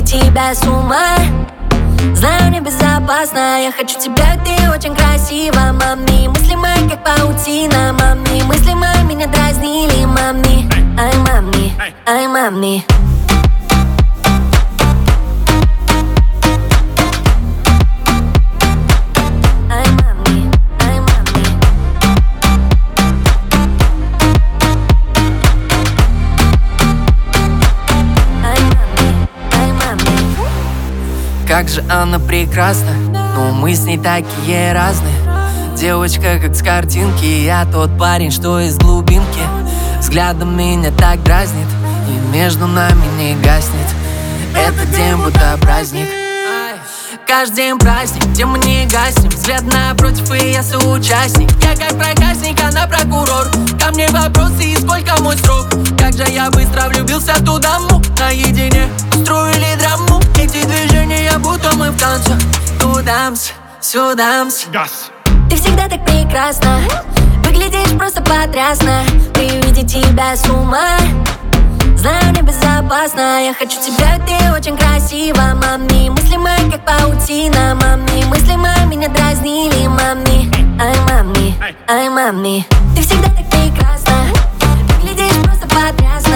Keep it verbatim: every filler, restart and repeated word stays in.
тебя с ума. Знаю, небезопасно, я хочу тебя, ты очень красива. Мами, мысли мои как паутина. Мами, мысли мои меня дразнили. Мами, ай, мами, ай, мами. Как же она прекрасна, но мы с ней такие разные. Девочка как с картинки, я тот парень, что из глубинки. Взглядом меня так дразнит, и между нами не гаснет. Этот день будто праздник. Каждый день праздник, где мы не гаснем. Взгляд напротив, и я соучастник. Я как проказник, она прокурор. Ко мне вопросы, и сколько мой срок. Как же я быстро влюбился в ту даму. Наедине устроили драму. Эти движения, будто мы в танце. Тудамс, сюдамс. Ты всегда так прекрасна, выглядишь просто потрясно. При виде тебя с ума. Знаю, небезопасно, я хочу тебя, ты очень красива. Мами, мысли мои как паутина. Мами, мысли мои меня дразнили. Мами, ай, мами, ай, мами. Ты всегда так прекрасна, выглядишь просто потрясно.